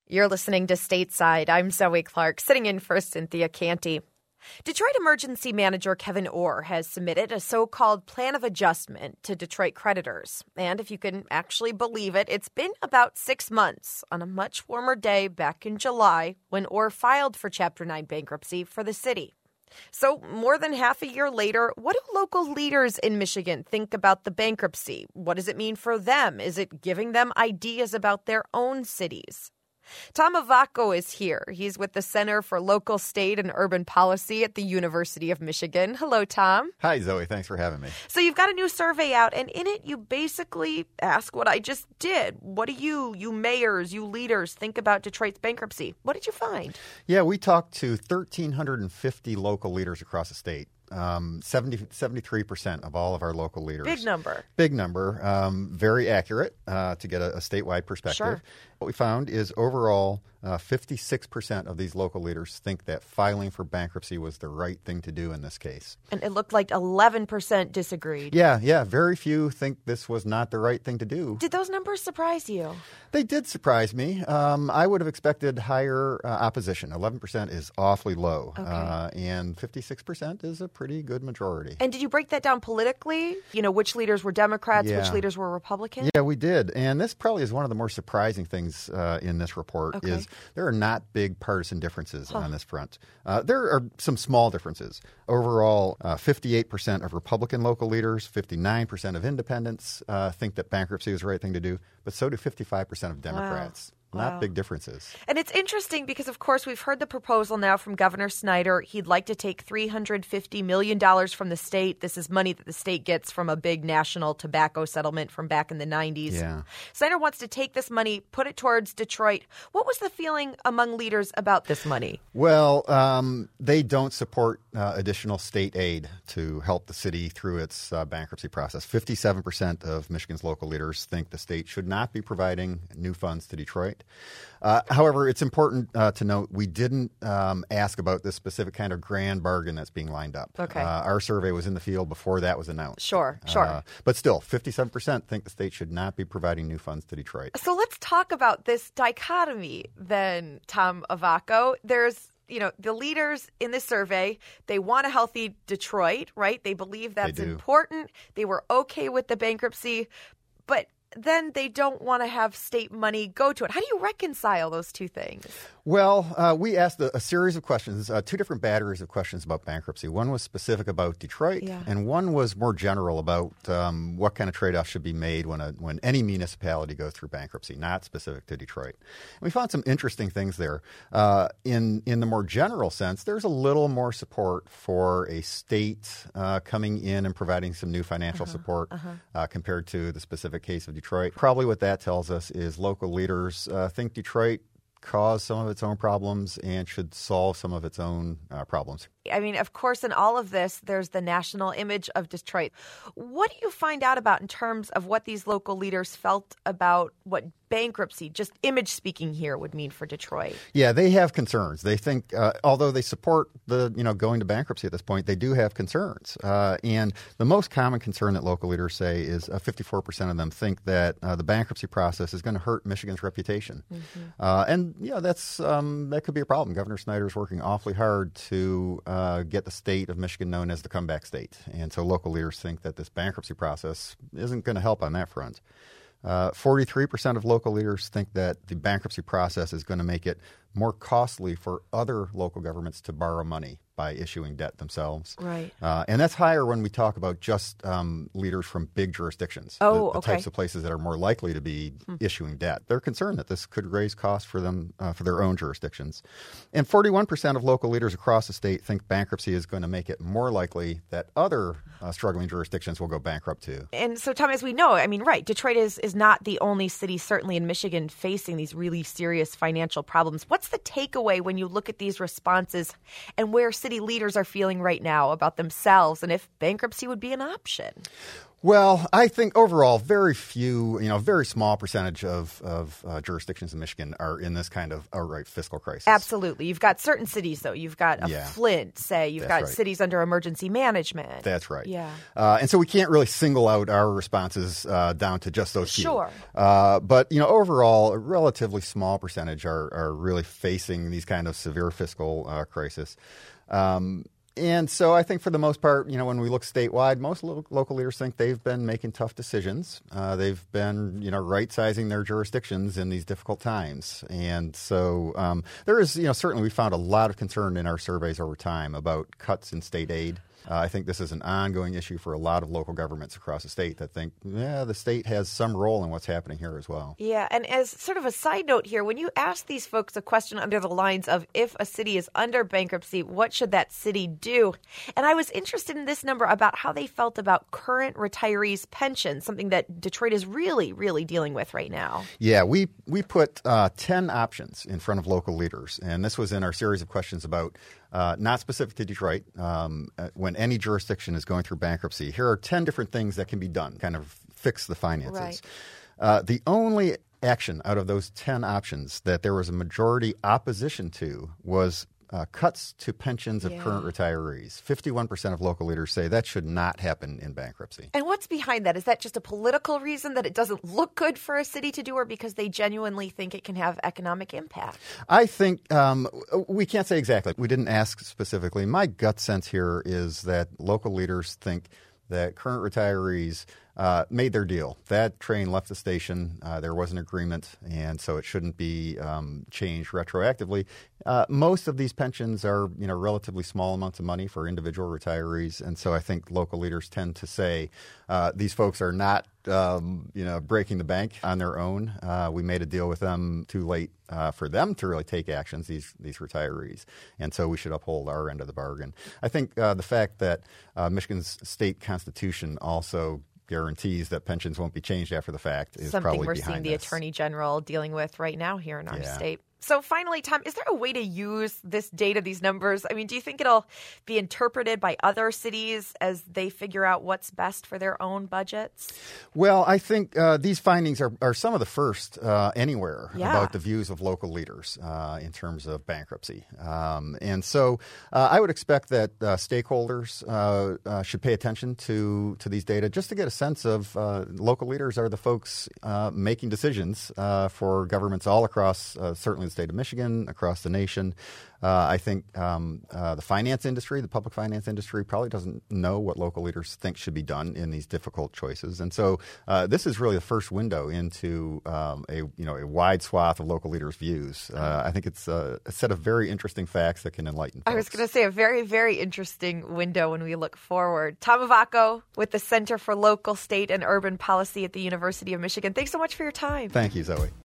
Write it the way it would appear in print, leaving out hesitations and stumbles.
You're listening to Stateside. I'm Zoe Clark, sitting in for Cynthia Canty. Detroit Emergency Manager Kevin Orr has submitted a so-called plan of adjustment to Detroit creditors. And if you can actually believe it, it's been about 6 months on a much warmer day back in July when Orr filed for Chapter 9 bankruptcy for the city. So more than half a year later, what do local leaders in Michigan think about the bankruptcy? What does it mean for them? Is it giving them ideas about their own cities? Tom Ivacco is here. He's with the Center for Local, State, and Urban Policy at the University of Michigan. Hello, Tom. Hi, Zoe. Thanks for having me. So you've got a new survey out, and in it you basically ask what I just did. What do you mayors, you leaders, think about Detroit's bankruptcy? What did you find? Yeah, we talked to 1,350 local leaders across the state. 73% of all of our local leaders. Big number. Big number. Very accurate to get a statewide perspective. Sure. What we found is overall 56% of these local leaders think that filing for bankruptcy was the right thing to do in this case. And it looked like 11% disagreed. Yeah. Very few think this was not the right thing to do. Did those numbers surprise you? They did surprise me. I would have expected higher opposition. 11% is awfully low. Okay. And 56% is a pretty good majority. And did you break that down politically? You know, which leaders were Democrats, Yeah. which leaders were Republicans? Yeah, we did. And this probably is one of the more surprising things in this report is there are not big partisan differences on this front. There are some small differences. Overall, 58% of Republican local leaders, 59% of independents think that bankruptcy is the right thing to do, but so do 55% of Democrats. Not big differences. And it's interesting because, of course, we've heard the proposal now from Governor Snyder. He'd like to take $350 million from the state. This is money that the state gets from a big national tobacco settlement from back in the 90s. Yeah. Snyder wants to take this money, put it towards Detroit. What was the feeling among leaders about this money? Well, they don't support additional state aid to help the city through its bankruptcy process. 57% of Michigan's local leaders think the state should not be providing new funds to Detroit. However, it's important to note we didn't ask about this specific kind of grand bargain that's being lined up. Okay. Our survey was in the field before that was announced. Sure. But still, 57% think the state should not be providing new funds to Detroit. So let's talk about this dichotomy then, Tom Ivacco. There's the leaders in this survey, they want a healthy Detroit, right? They believe that's important. They were okay with the bankruptcy, but then they don't want to have state money go to it. How do you reconcile those two things? Well, we asked a series of questions, two different batteries of questions about bankruptcy. One was specific about Detroit, and one was more general about what kind of trade-offs should be made when any municipality goes through bankruptcy, not specific to Detroit. And we found some interesting things there. In the more general sense, there's a little more support for a state coming in and providing some new financial support compared to the specific case of Detroit. Probably what that tells us is local leaders think Detroit caused some of its own problems and should solve some of its own problems. I mean, of course, in all of this, there's the national image of Detroit. What do you find out about in terms of what these local leaders felt about what bankruptcy, just image speaking here, would mean for Detroit? Yeah, they have concerns. They think, although they support the going to bankruptcy at this point, they do have concerns. And the most common concern that local leaders say is 54% of them think that the bankruptcy process is going to hurt Michigan's reputation. And that could be a problem. Governor Snyder is working awfully hard to get the state of Michigan known as the comeback state. And so local leaders think that this bankruptcy process isn't going to help on that front. 43% of local leaders think that the bankruptcy process is going to make it more costly for other local governments to borrow money by issuing debt themselves. Right. And that's higher when we talk about just leaders from big jurisdictions, the types of places that are more likely to be issuing debt. They're concerned that this could raise costs for them for their own jurisdictions. And 41% of local leaders across the state think bankruptcy is going to make it more likely that other struggling jurisdictions will go bankrupt too. And so, Tom, as we know, I mean, right, Detroit is not the only city, certainly in Michigan, facing these really serious financial problems. What's the takeaway when you look at these responses and where city leaders are feeling right now about themselves and if bankruptcy would be an option? Well, I think overall, very few, very small percentage of jurisdictions in Michigan are in this kind of outright fiscal crisis. Absolutely. You've got certain cities, though. You've got Flint, say. You've got cities under emergency management. That's right. Yeah. And so we can't really single out our responses down to just those few. Sure. But, overall, a relatively small percentage are really facing these kind of severe fiscal crisis. And so I think for the most part, when we look statewide, most local leaders think they've been making tough decisions. They've been, right-sizing their jurisdictions in these difficult times. And so there is, certainly we found a lot of concern in our surveys over time about cuts in state aid. I think this is an ongoing issue for a lot of local governments across the state that think, the state has some role in what's happening here as well. Yeah, and as sort of a side note here, when you ask these folks a question under the lines of if a city is under bankruptcy, what should that city do? And I was interested in this number about how they felt about current retirees' pensions, something that Detroit is really, really dealing with right now. Yeah, we put 10 options in front of local leaders, and this was in our series of questions about not specific to Detroit. When any jurisdiction is going through bankruptcy, here are 10 different things that can be done, kind of fix the finances. Right. The only action out of those 10 options that there was a majority opposition to was cuts to pensions of current retirees. 51% of local leaders say that should not happen in bankruptcy. And what's behind that? Is that just a political reason that it doesn't look good for a city to do, or because they genuinely think it can have economic impact? I think we can't say exactly. We didn't ask specifically. My gut sense here is that local leaders think that current retirees made their deal. That train left the station. There was an agreement, and so it shouldn't be changed retroactively. Most of these pensions are, relatively small amounts of money for individual retirees, and so I think local leaders tend to say these folks are not, breaking the bank on their own. We made a deal with them too late for them to really take actions, these retirees, and so we should uphold our end of the bargain. I think the fact that Michigan's state constitution also guarantees that pensions won't be changed after the fact is something probably we're behind seeing the this. Attorney General dealing with right now here in our state. So finally, Tom, is there a way to use this data, these numbers? I mean, do you think it'll be interpreted by other cities as they figure out what's best for their own budgets? Well, I think these findings are some of the first anywhere about the views of local leaders in terms of bankruptcy. And so I would expect that stakeholders should pay attention to these data just to get a sense of local leaders are the folks making decisions for governments all across certainly the state of Michigan, across the nation. I think the finance industry, the public finance industry, probably doesn't know what local leaders think should be done in these difficult choices. And so this is really the first window into a wide swath of local leaders' views. I think it's a set of very interesting facts that can enlighten folks. I was going to say a very, very interesting window when we look forward. Tom Ivacco with the Center for Local, State, and Urban Policy at the University of Michigan. Thanks so much for your time. Thank you, Zoe.